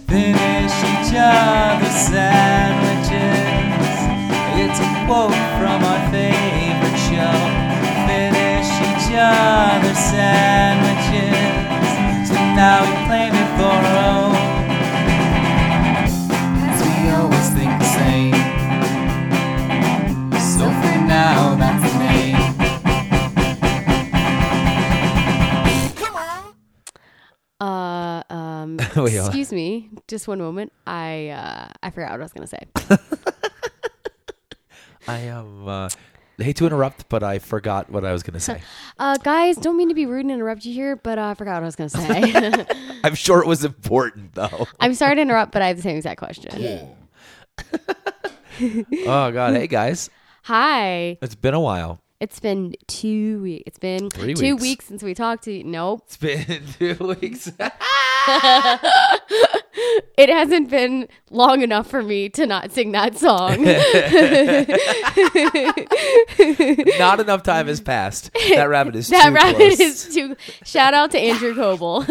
finish each other's sandwiches. It's a quote from our favorite show. Finish each other's sandwiches. So now we claim it for our own. 'Cause we always think the same. So for now, that's the name. Wait, Excuse me, just one moment. I forgot what I was gonna say. I am. Hate to interrupt, but I forgot what I was going to say. Guys, don't mean to be rude and interrupt you here, but I forgot what I was gonna say. I'm sure it was important, though. I'm sorry to interrupt, but I have the same exact question. Oh, God. Hey, guys. Hi. It's been a while. It's been 2 weeks. It's been 3 2 weeks. weeks since we talked to you. Nope. It's been 2 weeks. It hasn't been long enough for me to not sing that song. Not enough time has passed. That rabbit is That too rabbit close. is too. Shout out to Andrew Coble.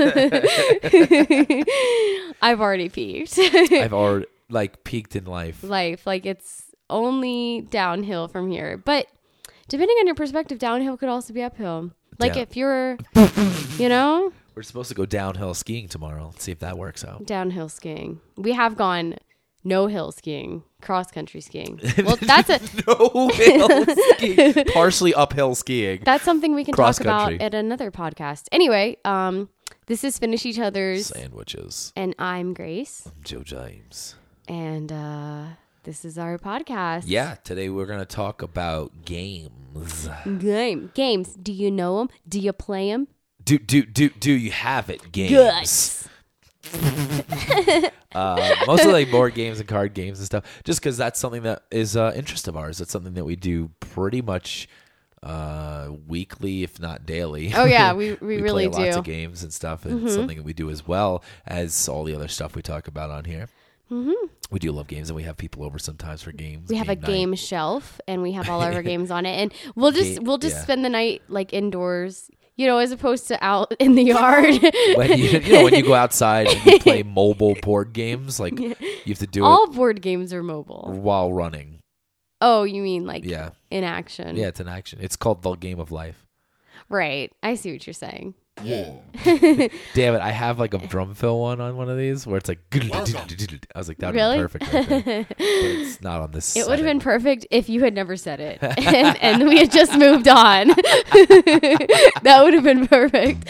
I've already peaked. I've already, peaked in life. Like it's only downhill from here. But depending on your perspective, downhill could also be uphill. Like Yeah. if you're, We're supposed to go downhill skiing tomorrow. Let's see if that works out. downhill skiing. We have gone no hill skiing, cross country skiing. Well, that's a No hill skiing. Partially uphill skiing. that's something we can Cross talk about country. at another podcast. Anyway, this is Finish Each Other's, Sandwiches. and I'm Grace, I'm Joe James. and this is our podcast. Yeah, today we're going to talk about games. Games. Do you know them? Do you play them? Do you have it? Games. Mostly board games and card games and stuff. Just because that's something that is interest of ours. It's something that we do pretty much weekly, if not daily. Oh yeah, we really play lots do. of games and stuff, and it's something that we do as well as all the other stuff we talk about on here. Mm-hmm. We do love games, and we have people over sometimes for games. We have a night. game shelf, and we have all of our games on it, and we'll just yeah. spend the night indoors, as opposed to out in the yard. When you go outside and you play mobile board games, you have to do all it board games are mobile. while running. Oh, you mean Yeah. in action? Yeah, it's an action. It's called the game of life. Right. I see what you're saying. Yeah. Damn it! I have a drum fill one on one of these where it's like. I was like, that would Really? be perfect. Right there. But it's not on this. It would have setting. been perfect if you had never said it, and we had just moved on. That would have been perfect.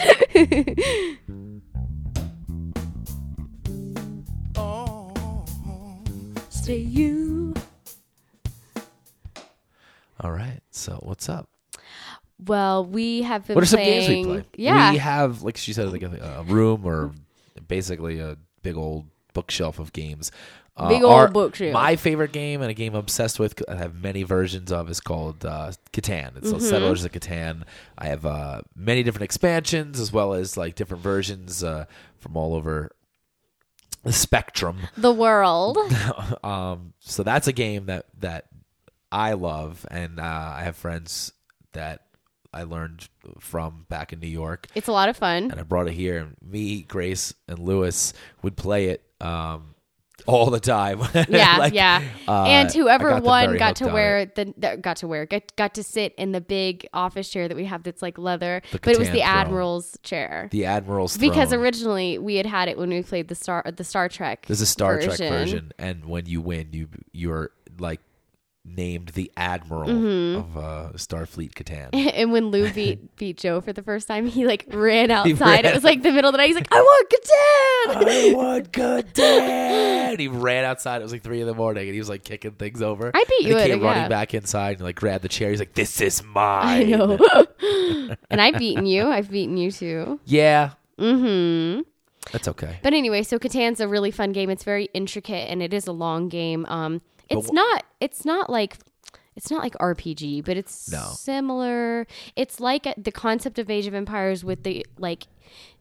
Stay you. All right. So what's up? Well, we have been What are some playing. games we play? Yeah. We have, like she said, a room or basically a big old bookshelf of games. Big old bookshelf. My favorite game and a game I'm obsessed with, I have many versions of, is called Catan. It's Settlers of Catan. I have many different expansions as well as different versions from all over the spectrum. The world. So that's a game that I love, and I have friends that I learned from back in New York. It's a lot of fun. And I brought it here. And me, Grace, and Lewis would play it all the time. Yeah. And I whoever got them won very got hooked to on wear it. got to sit in the big office chair that we have that's leather, The but it was Catan the throne. Admiral's chair. The Admiral's Because Throne. originally we had it when we played the Star Trek. There's a Star Trek version, and when you win, you're named the Admiral of Starfleet Catan. And when Lou beat Joe for the first time, he ran outside. ran It was the middle of the night. He's like, I want Catan. I want Catan. He ran outside. It was 3 a.m, and he was kicking things over. I beat you and he at came it, running yeah. back inside and grabbed the chair. He's like, "This is I mine." know. And I've beaten you. I've beaten you too. Yeah, Mm-hmm. that's okay. But anyway, so Catan's a really fun game. It's very intricate and it is a long game. It's not like RPG, but it's No. similar. It's like the concept of Age of Empires with the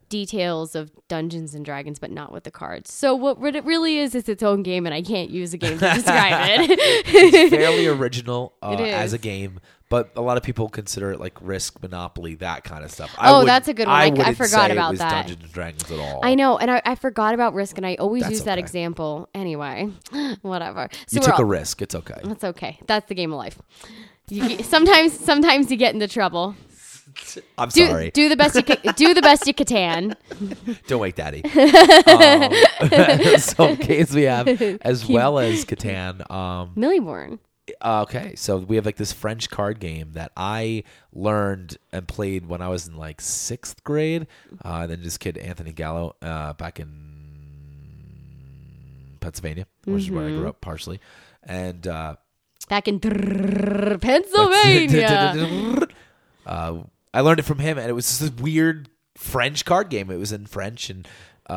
details of Dungeons and Dragons, but not with the cards. So what it really is its own game, and I can't use a game to describe it. It's fairly original It is. as a game, but a lot of people consider it like Risk, Monopoly, that kind of stuff. That's a good one. I wouldn't forgot say about it was that. Dungeons and Dragons at all. I know, and I forgot about Risk, and I always That's use that okay. example. Anyway, whatever. So You we're took a all- risk. It's okay. That's okay. That's the game of life. Sometimes you get into trouble. I'm sorry. Do the best you can. Do the best you can. Don't wake daddy. So games we have as well as Catan. Millieborn. Okay, so we have like this French card game that I learned and played when I was in like 6th grade. And then this kid Anthony Gallo back in Pennsylvania, which is where I grew up partially, and Back in Pennsylvania. I learned it from him, and it was just this weird French card game. It was in French, and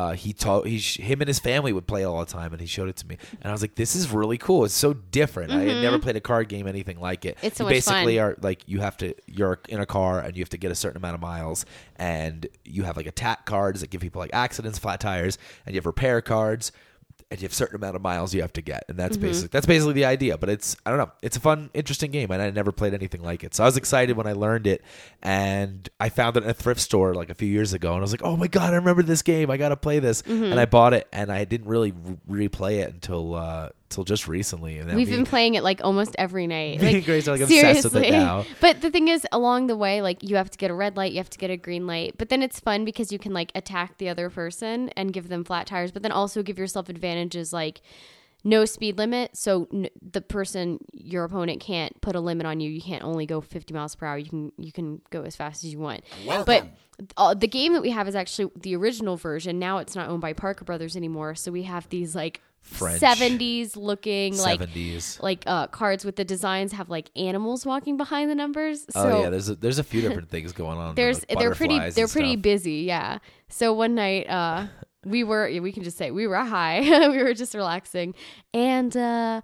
him and his family would play it all the time, and he showed it to me, and I was like, "This is really cool. It's so different. I had never played a card game anything like it. It's so You much basically fun. are like you're in a car, and you have to get a certain amount of miles, and you have like attack cards that give people like accidents, flat tires, and you have repair cards. And you have a certain amount of miles you have to get, and that's basically the idea. But I don't know, it's a fun, interesting game, and I never played anything like it. So I was excited when I learned it, and I found it in a thrift store like a few years ago, and I was like, "Oh my god, I remember this game! I gotta play this!" And I bought it, and I didn't really replay it until just recently. And then We've been playing it like almost every night. me Like, and Grace are like obsessed with it now. But the thing is, along the way, like you have to get a red light, you have to get a green light. But then it's fun because you can like attack the other person and give them flat tires, but then also give yourself advantages like no speed limit. So the person, your opponent, can't put a limit on you. You can't only go 50 miles per hour. You can go as fast as you want. But the game that we have is actually the original version. Now it's not owned by Parker Brothers anymore. So we have these like French 70s looking 70s. like cards with the designs have like animals walking behind the numbers. So Oh yeah, there's a few different things going on. they're pretty Stuff. busy, yeah. So one night we can just say we were high. We were just relaxing, and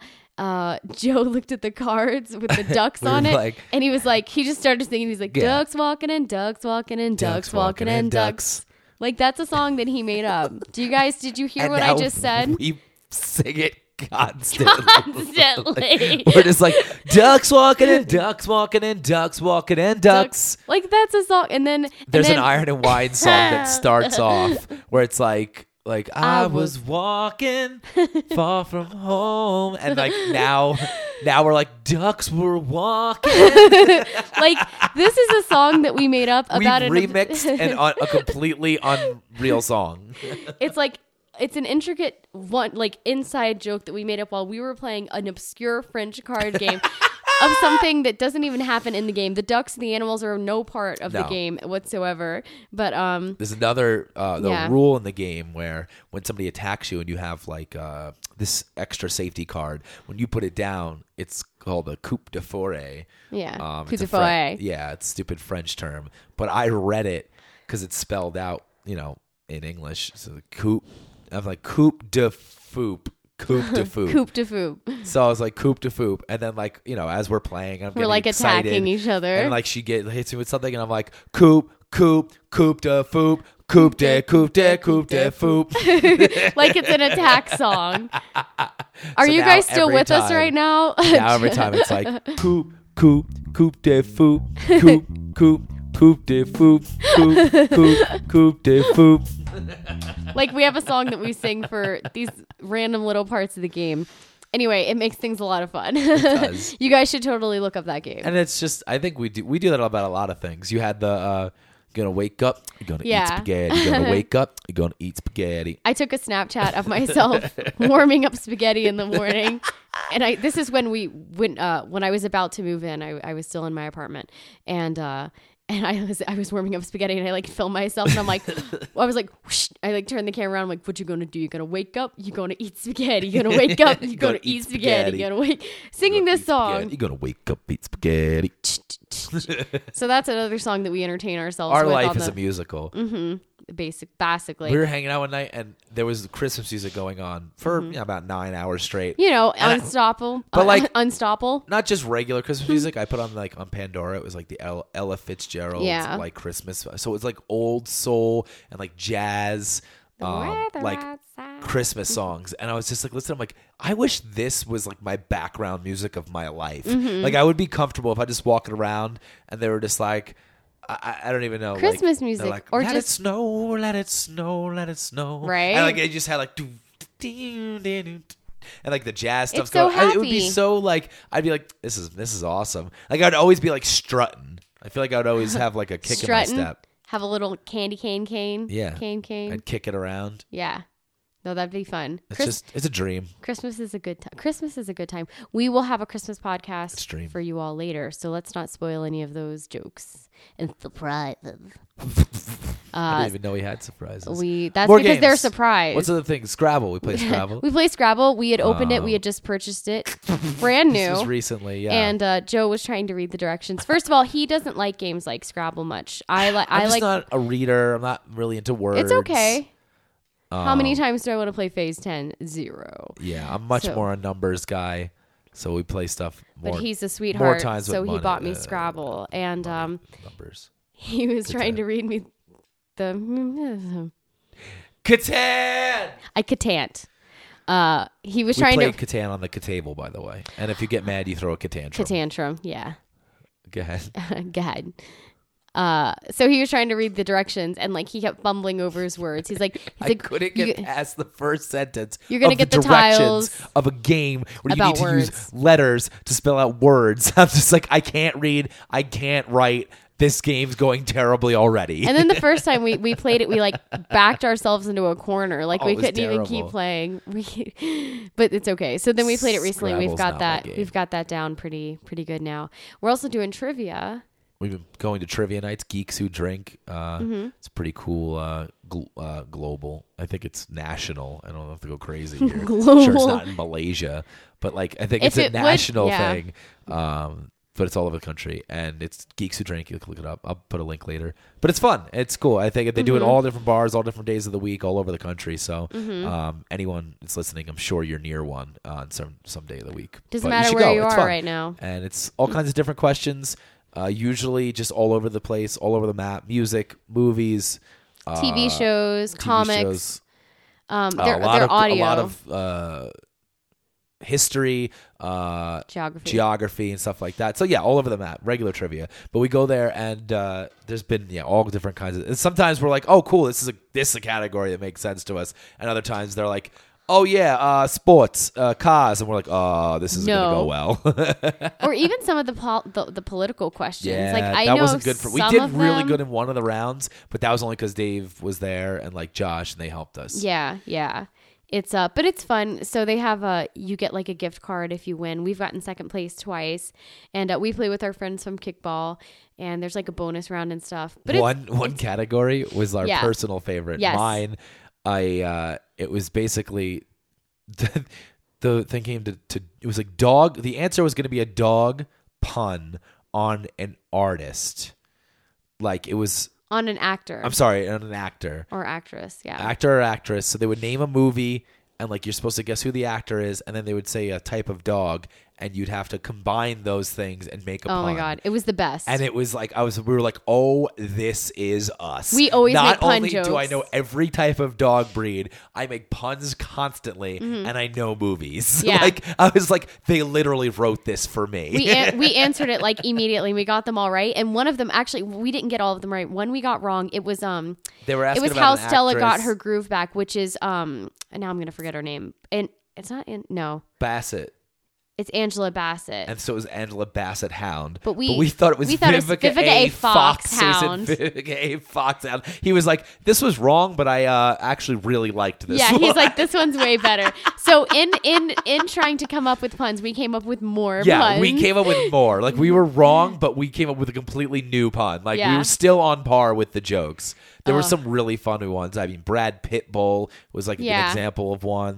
Joe looked at the cards with the ducks We on were it, like- and he was like, he just started singing. He's like, Yeah. ducks walking and ducks walking and ducks walking and ducks. Like that's a song that he made up. Did you hear And what I now just said? We sing it constantly. Constantly. We're just like ducks walking and ducks walking and ducks walking and ducks. Like that's a song, and then There's and an then, Iron and Wine song that starts off where it's like I was walking far from home, and like now we're like ducks were walking. like this is a song that we made up We about remixed a completely unreal song. It's like it's an intricate one, like inside joke that we made up while we were playing an obscure French card game of something that doesn't even happen in the game. The ducks and the animals are no part of the No. game whatsoever. But There's another Yeah. rule in the game where when somebody attacks you and you have like this extra safety card, when you put it down, it's called a coup de forêt. yeah, coup It's de a forêt. yeah, it's a stupid French term, but I read it because it's spelled out, in English. So the coup, I'm like coup de foop. Coup de foop. Coup de fou. So I was like coup de foop, and then like as we're playing, I'm We're getting like excited, attacking each other. and like she hits me with something, and I'm like coup de foop, coup de foop. Like it's an attack song. Are So you now guys still every with us time- right now? Now every time it's like coup de foop, coup de foop, coup de foop. Like we have a song that we sing for these random little parts of the game. Anyway, it makes things a lot of fun. does. You guys should totally look up that game. And it's just, I think we do that about a lot of things. You had the gonna wake up, you're gonna eat Yeah. spaghetti. You're gonna wake up, you're gonna eat spaghetti. I took a Snapchat of myself warming up spaghetti in the morning, and this is when when I was about to move in. I was still in my apartment, and I was warming up spaghetti, and I like filmed myself, and I'm like, I was like, whoosh, I like turned the camera around. I'm like, what you gonna do? You gonna wake up? You gonna eat spaghetti? You gonna wake up? You gonna eat spaghetti? You gonna singing this song. You're gonna wake up, eat spaghetti. So that's another song that we entertain ourselves Our with. life on is the, a musical. basically. We were hanging out one night and there was Christmas music going on for about 9 hours straight. You know, And unstoppable. but, like- unstoppable. Not just regular Christmas music. I put on on Pandora. It was like the Ella Fitzgerald like Christmas. So it was like old soul and like jazz, like Christmas songs. And I was just like, listen, I'm like, I wish this was like my background music of my life. Like I would be comfortable if I just walking around and they were just like, I don't even know. Christmas like, music, like, or let just it snow, let it snow, let it snow. Right. And like it just had like and like the jazz stuff It's so going. It would be happy. so like I'd be like, this is awesome. Like I'd always be like strutting. I feel like I'd always have like a kick strutting. in my step. Have a little candy cane. Yeah. Cane. I'd kick it around. Yeah. No, that'd be fun. It's a dream. Christmas is a good time. Christmas is a good time. We will have a Christmas podcast Extreme. for you all later, so let's not spoil any of those jokes and surprises. I didn't even know we had surprises. That's More because they're games. surprised. What's the other thing? Scrabble. We play Scrabble. We play Scrabble. We had opened it. We had just purchased it, brand new. This was recently, yeah. And Joe was trying to read the directions. First of all, he doesn't like games like Scrabble much. I'm just not a reader. I'm not really into words. It's okay. How many times do I want to play Phase 10? 0. Yeah, I'm much more a numbers guy. So we play stuff more. But he's a sweetheart, times with so he money, bought me Scrabble, and numbers. he was trying to read me the. Catan. I Catant. He was We trying played to Catan on the table, by the way. And if you get mad, you throw a Catan. Catantrum. Yeah, Go ahead. go ahead. So he was trying to read the directions, and like he kept fumbling over his words. He's like, I couldn't get past the first sentence. You're gonna of get the the directions tiles of a game where you about need to use words. letters to spell out words. I'm just like, I can't read. I can't write. This game's going terribly already. And then the first time we played it, we like backed ourselves into a corner. Like we it was couldn't even keep terrible. playing. But it's okay. So then we played it recently. We've Scrabble's got not my that. game. We've got that down pretty good now. We're also doing trivia. We've been going to trivia nights, Geeks Who Drink. It's pretty cool. Global. I think it's national. I don't have to go crazy here. Global. Sure, it's not in Malaysia, but like I think If it's a it would, national yeah. thing. But it's all over the country, and it's Geeks Who Drink. You can look it up. I'll put a link later. But it's fun. It's cool. I think they do it all different bars, all different days of the week, all over the country. So anyone that's listening, I'm sure you're near one on some day of the week. Doesn't But matter should where go. you It's are fun. right now. And it's all kinds of different questions. Usually just all over the place, all over the map. Music, movies, TV shows, TV comics. shows. They're a audio. lot of history, geography, and stuff like that. So yeah, all over the map, regular trivia. But we go there, and there's been all different kinds of. And sometimes we're like, oh, cool, this is a category that makes sense to us. And other times they're like, oh yeah, sports, cars, and we're like, oh, this isn't gonna go well. Or even some of the political questions. Yeah, like I that know wasn't good for. We some did of really them- good in one of the rounds, but that was only because Dave was there and like Josh, and they helped us. Yeah. It's but it's fun. So they have you get like a gift card if you win. We've gotten second place twice, and we play with our friends from Kickball, and there's like a bonus round and stuff. But one category was our personal favorite. Yes. Mine, it was basically the thing came to it was like dog. The answer was going to be a dog pun on an artist, like it was. on an actor. I'm sorry, on an actor. Or actress, yeah. Actor or actress. So they would name a movie, and like you're supposed to guess who the actor is, and then they would say a type of dog, and you'd have to combine those things and make a pun. Oh my god, it was the best. And it was like we were like, oh, this is us. We always Not make pun only do I jokes. know every type of dog breed, I make puns constantly, and I know movies. Mm-hmm. Yeah. Like I was like, they literally wrote this for me. we answered it like immediately. We got them all right, and one of them actually we didn't get all of them right. One we got wrong. It was They were it asking was about how an Stella got actress. her groove back, which is and now I'm gonna forget her name. And it's not no, Bassett. it's Angela Bassett. And so it was Angela Bassett Hound. But we thought it was Vivica A. Fox. Foxhound. Vivica A. Foxhound. He was like, this was wrong, but I actually really liked this Yeah, one. he's like, this one's way better. So in trying to come up with puns, we came up with more puns. We came up with more. Like, we were wrong, but we came up with a completely new pun. Like, we Yeah. were still on par with the jokes. There were some really funny ones. I mean, Brad Pitbull was like an example of one.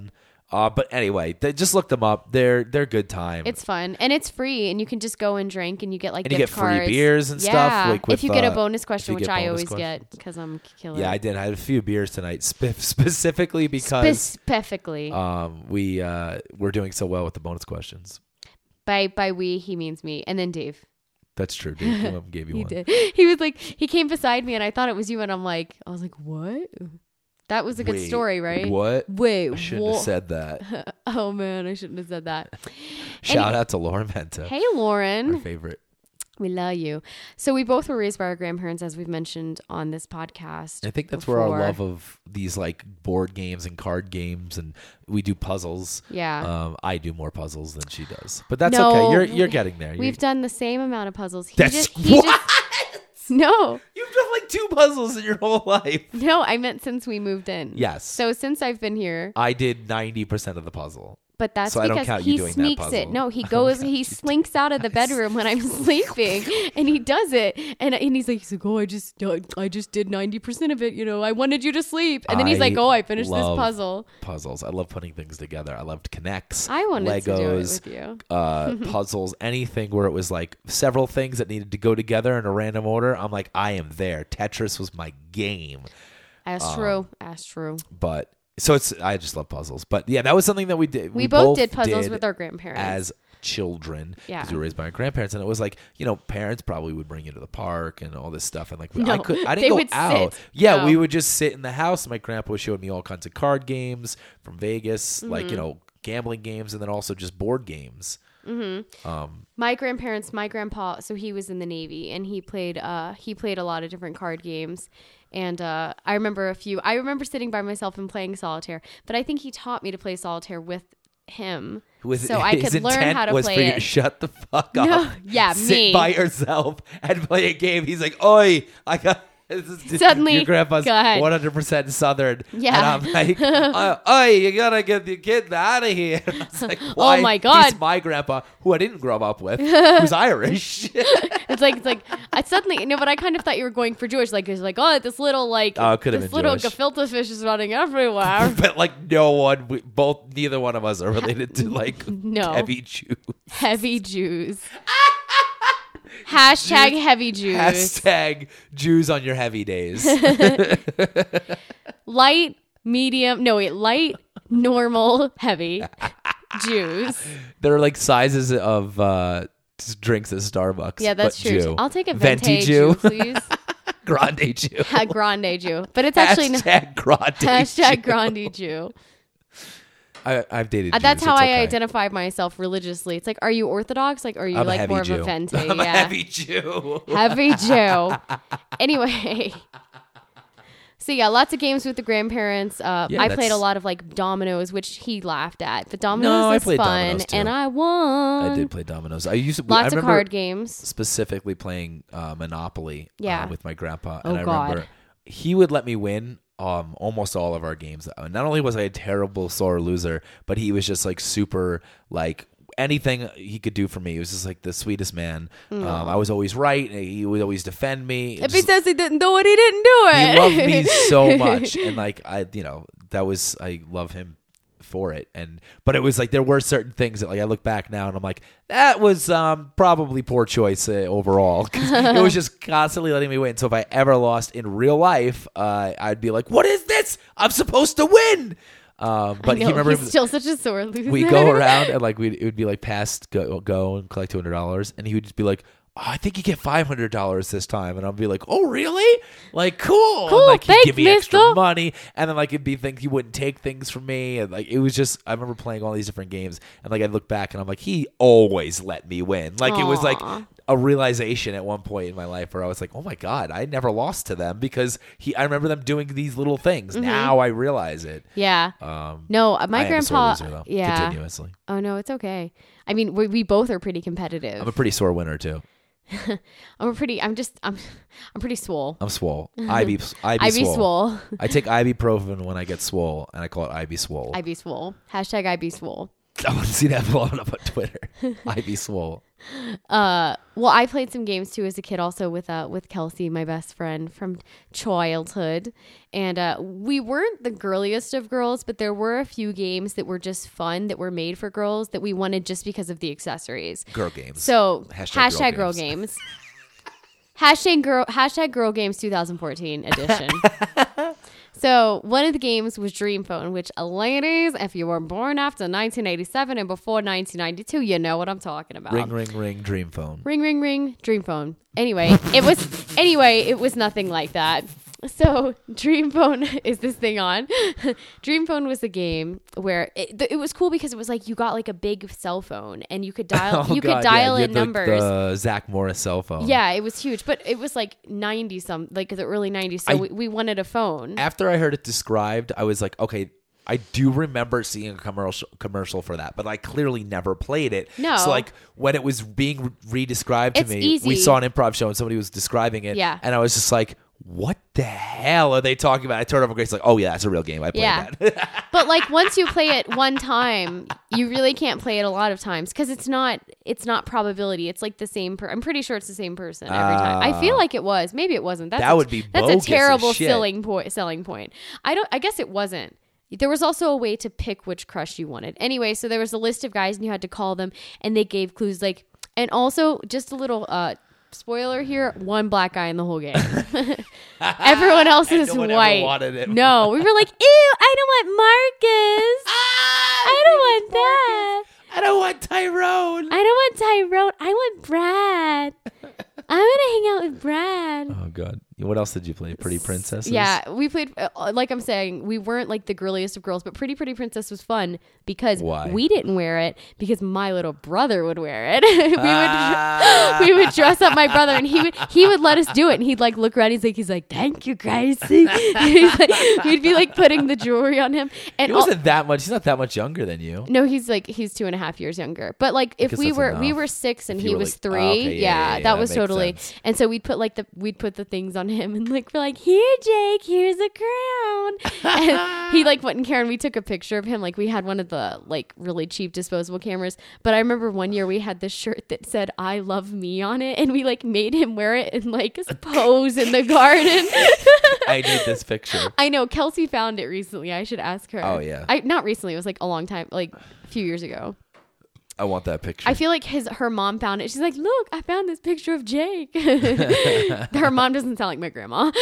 But anyway, just look them up. They're good time. It's fun and it's free, and you can just go and drink, and you get like and you gift get free cards. beers and stuff. Yeah, Like with, if you get a bonus question, you which get I bonus always questions. get because I'm killer. Yeah, I did. I had a few beers tonight, specifically because Specifically, we're doing so well with the bonus questions. by we he means me, and then Dave. That's true. Dave gave you He one. did. He was like, he came beside me, and I thought it was you, and I was like, what? That was a good Wait, story, right? What? Wait, I shouldn't have said that. Oh man, I shouldn't have said that. Shout out to Lauren Menta. Hey, My Lauren. favorite. We love you. So we both were raised by our grandparents, as we've mentioned on this podcast. I think that's where our before. love of these like board games and card games, and we do puzzles. Yeah. I do more puzzles than she does, but that's No, okay. You're getting there. We've done the same amount of puzzles. He That's just no, You've done like 2 puzzles in your whole life. no. I meant since we moved in. Yes. So since I've been here, I did 90% of the puzzle. but that's So I don't because count you he doing that sneaks it. puzzle. No, he goes, he slinks out of the bedroom when I'm sleeping, and he does it, and he's like, oh, I just did 90% of it. You know, I wanted you to sleep, and then he's like, oh, I finished this love puzzle. Puzzles. I love putting things together. I loved Connects. I wanted to do it Legos, with you. puzzles, anything where it was like several things that needed to go together in a random order. I'm like, I am there. Tetris was my game. That's true. That's true. But so I just love puzzles. But yeah, that was something that we did. We both did puzzles with our grandparents. as children. Yeah. Because we were raised by our grandparents, and it was like, parents probably would bring you to the park and all this stuff, and like No, I didn't they go would out. sit. Yeah, No. we would just sit in the house. My grandpa showed me all kinds of card games from Vegas, like Mm-hmm. gambling games, and then also just board games. My grandpa, so he was in the Navy, and he played a lot of different card games. And I remember sitting by myself and playing solitaire, but I think he taught me to play solitaire with him, so I his could learn intent how to was play for you to it. shut the fuck No, up. yeah, sit me. by yourself and play a game. He's like, "Oi, I got." Suddenly, your grandpa's go ahead. 100% Southern. Yeah. And I'm like, "Oi, you gotta get the kid out of here." I was like, why? Oh my God. He's my grandpa, who I didn't grow up with, who's Irish. It's like I suddenly but I kind of thought you were going for Jewish, like it's like, oh, this little like Oh, it could have this been little Jewish. gefilte fish is running everywhere. But like, neither one of us are related to like No. heavy Jews. Heavy Jews. Hashtag heavy Jews. Hashtag Jews on your heavy days. Light, normal, heavy Jews. They're like sizes of drinks at Starbucks. Yeah, that's but true. Jew. I'll take a Venti venti Jew, please. Grande Jew. A grande Jew. But it's actually Hashtag Grande hashtag Jew. grande Jew. I've dated Jews. That's how it's I okay. identify myself religiously. It's like, are you Orthodox? Like, are you I'm a like heavy more Jew. of a venti? I'm a Yeah. heavy Jew. Heavy Jew. Anyway. So yeah, lots of games with the grandparents. I played that's- a lot of like dominoes, which he laughed at. But dominoes No, I is played fun, dominoes, too. and I won. I did play dominoes. I used to. I Lots of remember card games. specifically playing Monopoly. Yeah. With my grandpa, Oh, and I God. remember he would let me win. Almost all of our games. Not only was I a terrible sore loser, but he was just like super like anything he could do for me. He was just like the sweetest man. I was always right. And he would always defend me. If he says he didn't do it, he didn't do it. He loved me so much, and like I love him for it. But it was like there were certain things that like I look back now and I'm like, that was probably poor choice overall, 'cause it was just constantly letting me win. So if I ever lost in real life, I'd be like, what is this? I'm supposed to win. But No, he remember he's still such a sore loser. we go around and like it would be like past go and collect $200, and he would just be like, oh, I think you get $500 this time, and I'll be like, oh really? Like cool. Cool, And, like he'd thanks, give me extra mister. money, and then like it'd be things he wouldn't take things from me, and like it was just I remember playing all these different games, and like I look back and I'm like, he always let me win. Like it was like Aw. a realization at one point in my life where I was like, oh my god, I never lost to them because I remember them doing these little things. Now I realize it. Yeah. No, my I am a sore grandpa. loser, though, Yeah. continuously. Oh no, it's okay. I mean, we both are pretty competitive. I'm a pretty sore winner too. I'm pretty swole. I'm swole. Ivy Ivy swole. I take ibuprofen when I get swole, and I call it Ivy swole. Ivy swole. Hashtag Ivy swole. I want to see that blowing up on Twitter. Ivy Swole. Well, I played some games too as a kid, also with Kelsey, my best friend from childhood, and we weren't the girliest of girls, but there were a few games that were just fun that were made for girls that we wanted just because of the accessories. Girl games. So Hashtag girl games. Hashtag girl games 2014 edition. So one of the games was Dream Phone, which, ladies, if you were born after 1987 and before 1992, you know what I'm talking about. Ring, ring, ring, Dream Phone. Ring, ring, ring, Dream Phone. Anyway, it was nothing like that. So Dream Phone is this thing on. Dream Phone was a game where it was cool because it was like you got like a big cell phone and you could dial Oh, you God, could dial you in had numbers. The Zach Morris cell phone. Yeah, it was huge, but it was like 90 some, like the early 90s. So we wanted a phone. After I heard it described, I was like, okay, I do remember seeing a commercial for that, but I clearly never played it. No. So like when it was being re-described to It's me, easy. we saw an improv show and somebody was describing it. Yeah. And I was just like, what the hell are they talking about? I turned over Grace like, oh yeah, that's a real game. I played that. But like once you play it one time, you really can't play it a lot of times because it's not probability. It's like the same. I'm pretty sure it's the same person every time. I feel like it was. Maybe it wasn't. That would be that's bogus a terrible as shit. selling point. I guess it wasn't. There was also a way to pick which crush you wanted. Anyway, so there was a list of guys and you had to call them and they gave clues like, and also just a little spoiler here, one black guy in the whole game. Everyone else is no one ever white. wanted it. No, we were like, ew, I don't want Marcus. I don't want that. I don't want Tyrone. I don't want Tyrone. I want Brad. I want to hang out with Brad. Oh God. What else did you play? Pretty Princesses? Yeah, we played, like I'm saying, we weren't like the girliest of girls, but Pretty Princess was fun because Why? we didn't wear it because my little brother would wear it. we would dress up my brother and he would let us do it and he'd like look around. He's like, thank you guys. We'd be like putting the jewelry on him. And He wasn't that much. He's not that much younger than you. no, he's 2.5 years younger. But like if guess we that's were enough. 6 and If he you were, was like, 3, okay, yeah, that that was makes totally. sense. And so we'd put the things on him and like we're like, here Jake, here's a crown. And he like went and Karen, we took a picture of him. Like we had one of the like really cheap disposable cameras. But I remember one year we had this shirt that said I love me on it and we like made him wear it and like pose in the garden. I need this picture. I know Kelsey found it recently. I should ask her. Oh, yeah. Not recently. It was like a long time, like a few years ago. I want that picture. I feel like her mom found it. She's like, look, I found this picture of Jake. Her mom doesn't sound like my grandma.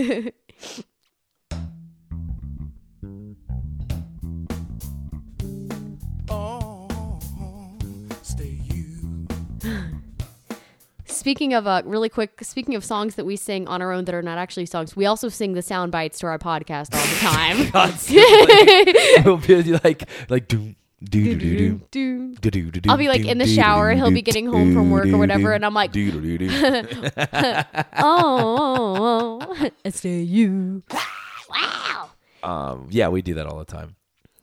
Speaking of speaking of songs that we sing on our own that are not actually songs, we also sing the sound bites to our podcast all the time. We'll be like doom. I'll be like in the shower. He'll be getting home from work or whatever, and I'm like, oh, it's you. Wow. Yeah, we do that all the time.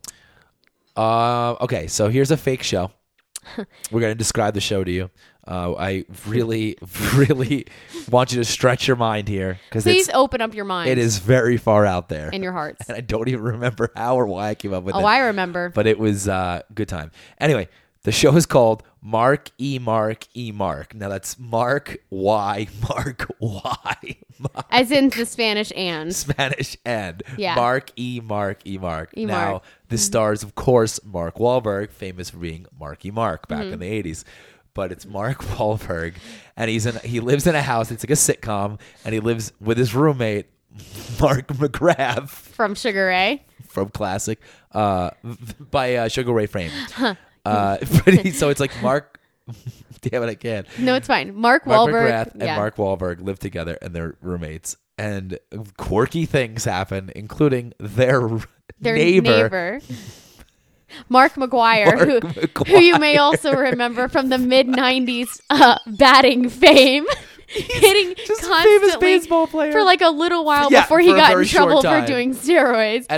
Okay, so here's a fake show. We're going to describe the show to you. I really, really want you to stretch your mind here. Please open up your mind. It is very far out there. And your hearts. And I don't even remember how or why I came up with it. Oh, I remember. But it was a good time. Anyway, the show is called Mark E. Mark E. Mark. Now that's Mark Y. Mark Y. Mark. As in the Spanish and. Spanish and. Yeah. Mark E. Mark E. Mark. E. Now, Mark. this stars, of course, Mark Wahlberg, famous for being Marky Mark back in the 80s. But it's Mark Wahlberg, and he lives in a house. It's like a sitcom, and he lives with his roommate, Mark McGrath. From Sugar Ray. From Classic, by Sugar Ray Frame. So it's like Mark. Damn it, I can't. No, it's fine. Mark Mark Wahlberg. McGrath and Mark Wahlberg live together, and they're roommates. And quirky things happen, including their neighbor. Mark McGuire, who you may also remember from the mid-90s batting fame. Hitting just a famous constantly baseball player for like a little while Yeah, before he for a got in very short trouble for time. doing steroids. And it's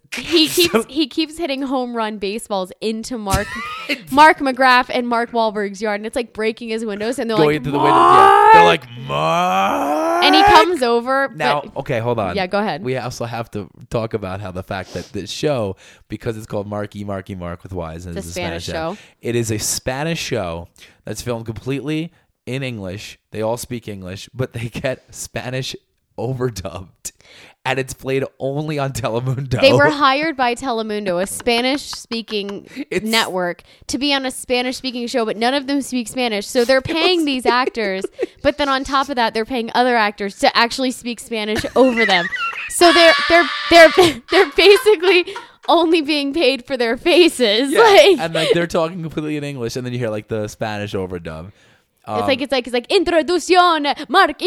he keeps hitting home run baseballs into Mark McGrath and Mark Wahlberg's yard, and it's like breaking his windows, and they're Going like, into the window. Yeah. They're like, Mark. and he comes over. Now, but, okay, hold on. Yeah, go ahead. We also have to talk about how the fact that this show, because it's called Marky Mark with Y's, and It's it's a Spanish show. It is a Spanish show that's filmed completely in English. They all speak English, but they get Spanish overdubbed, and it's played only on Telemundo. They were hired by Telemundo, a Spanish-speaking network, to be on a Spanish-speaking show, but none of them speak Spanish. So they're paying these actors, but then on top of that, they're paying other actors to actually speak Spanish over them. So they're basically only being paid for their faces. Yeah, and like they're talking completely in English, and then you hear like the Spanish overdub. It's like introducción, Mark.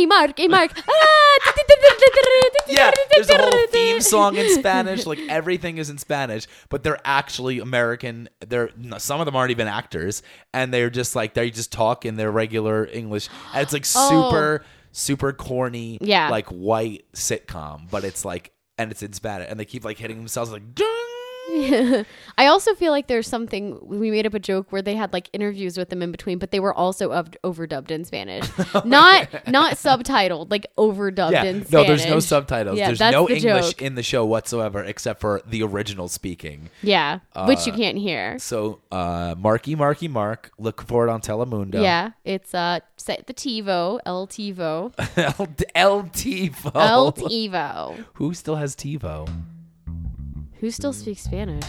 Yeah, there's a whole theme song in Spanish. Like everything is in Spanish, but they're actually American. Some of them aren't even actors, and they're just like they just talk in their regular English, and it's like super corny, like white sitcom. But it's like, and it's in Spanish, and they keep like hitting themselves like. Dung! I also feel like there's something, we made up a joke where they had like interviews with them in between, but they were also overdubbed in Spanish, not subtitled, like overdubbed in Spanish. No, there's no subtitles. Yeah, there's that's no the English joke. in the show whatsoever except for the original speaking. Yeah, which you can't hear. So Marky Mark, look for it on Telemundo. Yeah, it's the TiVo, El TiVo. El TiVo. El TiVo. Who still has TiVo? Who still speaks Spanish?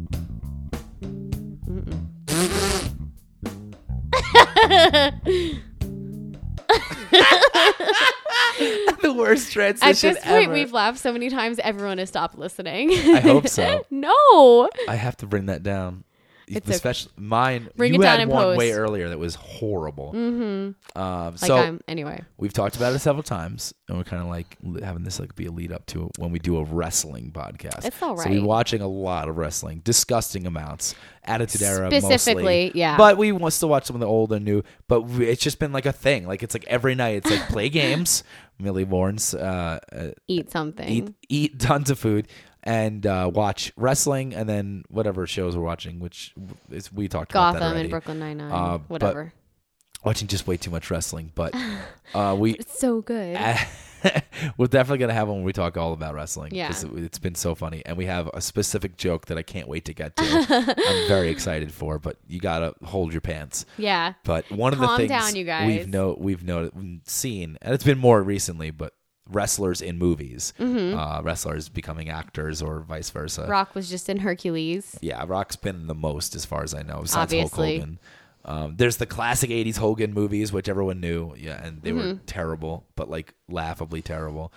The worst transition At this point, ever. we've laughed so many times, everyone has stopped listening. I hope so. No. I have to bring that down. It's Especially mine. Bring you it down had in one post. way earlier that was horrible. Anyway. We've talked about it several times, and we're kind of like having this like be a lead up to when we do a wrestling podcast. It's all So we're right. watching a lot of wrestling, disgusting amounts, Attitude Era Specifically, mostly. yeah. But we want to watch some of the old and new. But it's just been like a thing. Like it's like every night it's like play games. Millie Warren's Eat something. eat tons of food. And watch wrestling, and then whatever shows we're watching, which is we talked about that Gotham already. and Brooklyn Nine-Nine. But Whatever. watching just way too much wrestling, but we It's so good. we're definitely gonna have one when we talk all about wrestling. Yeah. 'Cause it's been so funny, and we have a specific joke that I can't wait to get to. I'm very excited for, but you gotta hold your pants. Yeah. But one of the Calm things down, you guys. we've seen, and it's been more recently, but wrestlers in movies, wrestlers becoming actors or vice versa. Rock was just in Hercules. Yeah, Rock's been the most as far as I know, besides Obviously. Hulk Hogan. There's the classic 80s Hogan movies, which everyone knew, and they were terrible, but like laughably terrible,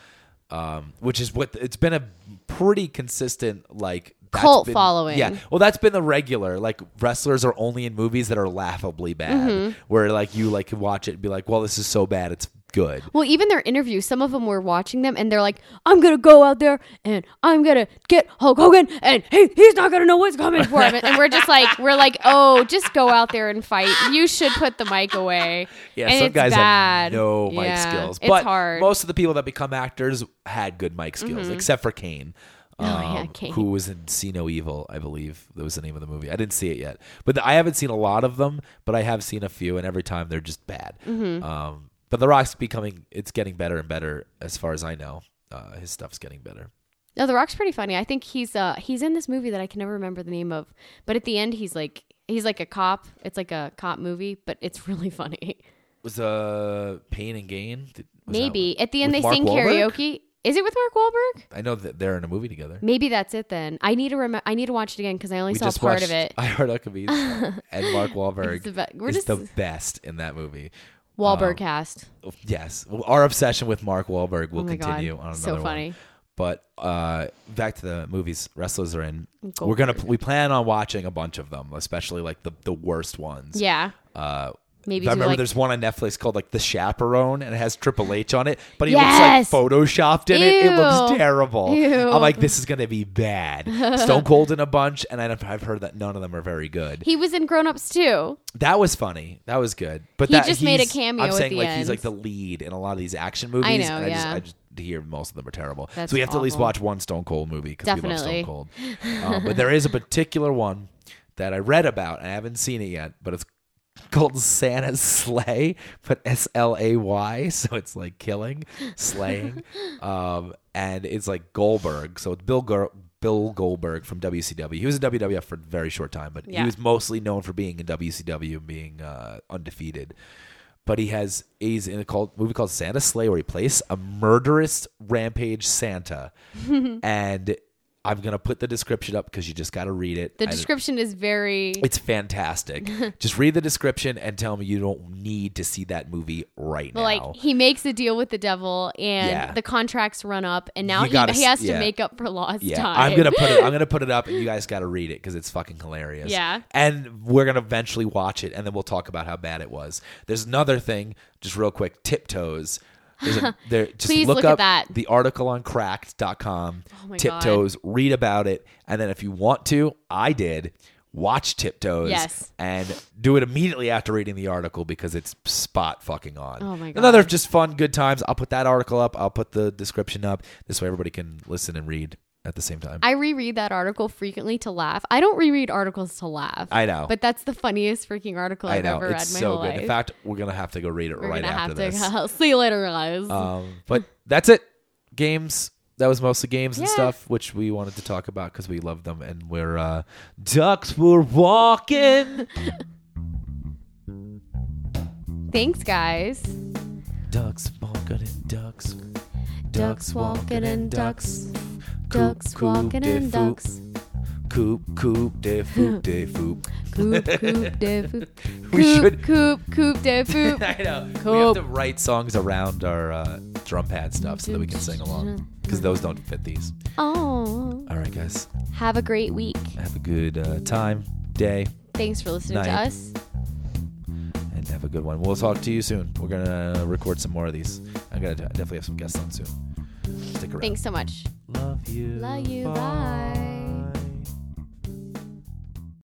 which is what it's been a pretty consistent like Cult following. Yeah, well, that's been the regular. Like wrestlers are only in movies that are laughably bad, where like you like can watch it and be like, well, this is so bad, it's good. Well, even their interviews, some of them were watching them and they're like, I'm going to go out there and I'm going to get Hulk Hogan and he's not going to know what's coming for him. And we're like, oh, just go out there and fight. You should put the mic away. Yeah, and some it's guys bad. have no mic Yeah, skills. It's But hard. most of the people that become actors had good mic skills, except for Kane. Kane. Who was in See No Evil, I believe. That was the name of the movie. I didn't see it yet. But I haven't seen a lot of them, but I have seen a few, and every time they're just bad. But The Rock's it's getting better and better as far as I know. His stuff's getting better. No, The Rock's pretty funny. I think he's in this movie that I can never remember the name of. But at the end, he's like a cop. It's like a cop movie, but it's really funny. Was Pain and Gain? Maybe. At the end, with they Mark sing Wahlberg? karaoke. Is it with Mark Wahlberg? I know that they're in a movie together. Maybe that's it then. I need to I need to watch it again because I only We saw just part watched of it. I Heart Huckabees, and Mark Wahlberg It's the best in that movie. Wahlberg cast. Yes, our obsession with Mark Wahlberg will Oh my God. continue on another So one. funny. But back to the movies wrestlers are in. Goldberg. We plan on watching a bunch of them, especially like the worst ones. Yeah. Maybe I do, remember like, there's one on Netflix called like The Chaperone, and it has Triple H on it, but he Yes! looks like photoshopped in it. It looks Ew. terrible. Ew. I'm like, this is gonna be bad. Stone Cold in a bunch, and I've heard that none of them are very good. he was in Grown Ups too. That was funny. That was good. But He just made a cameo I'm at saying the like he's end. like the lead in a lot of these action movies. know, and yeah. to hear most of them are terrible. That's so we have to at least awful. watch one Stone Cold movie because we love Definitely. Stone Cold. But there is a particular one that I read about. I haven't seen it yet, but it's called Santa's Slay, but SLAY, so it's like killing, slaying, and it's like Goldberg. So it's Bill Goldberg from WCW. He was in WWF for a very short time, but he Yeah. was mostly known for being in WCW and being undefeated. But he's in a movie called Santa's Slay where he plays a murderous rampage Santa, and I'm gonna put the description up because you just got to read it. The description is very. It's fantastic. Just read the description and tell me you don't need to see that movie right But now. like he makes a deal with the devil, and Yeah. the contracts run up, and now You gotta he has yeah. to make up for lost Yeah, time. I'm gonna put it up, and you guys got to read it because it's fucking hilarious. Yeah. and we're gonna eventually watch it, and then we'll talk about how bad it was. There's another thing, just real quick, Tiptoes. Just Please look look at up that. the article on Cracked.com. Oh my Tiptoes. Read about it, and then if you want to, I did. Watch Tiptoes. Yes. And do it immediately after reading the article because it's spot fucking on. Oh my God. Another just fun, good times. I'll put that article up. I'll put the description up. This way everybody can listen and read at the same time. I reread that article frequently to laugh. I don't reread articles to laugh. I know. But that's the funniest freaking article I I've know. ever read It's in my so whole good. life. In fact, we're going to have to go read it We're right gonna after have this. to see you later, guys. But that's it. Games. That was mostly games and Yeah. stuff, which we wanted to talk about because we love them. And we're ducks were walking. Thanks, guys. Ducks walking and ducks. Ducks walking and ducks. Coop, Ducks coop, walking de and foop. ducks. Coop, coop, de foop, de foop. Coop, coop, de foop. We Coop, should- coop, coop, de foop. I know. We have Coop. to write songs around our drum pad stuff so that we can sing along because those don't fit these. Oh. All right, guys. Have a great week. Have a good time, day, Thanks for listening to Night. us. and have a good one. We'll talk to you soon. We're going to record some more of these. I'm going to definitely have some guests on soon. Stick around. Thanks so much. Love you. Love you. Bye.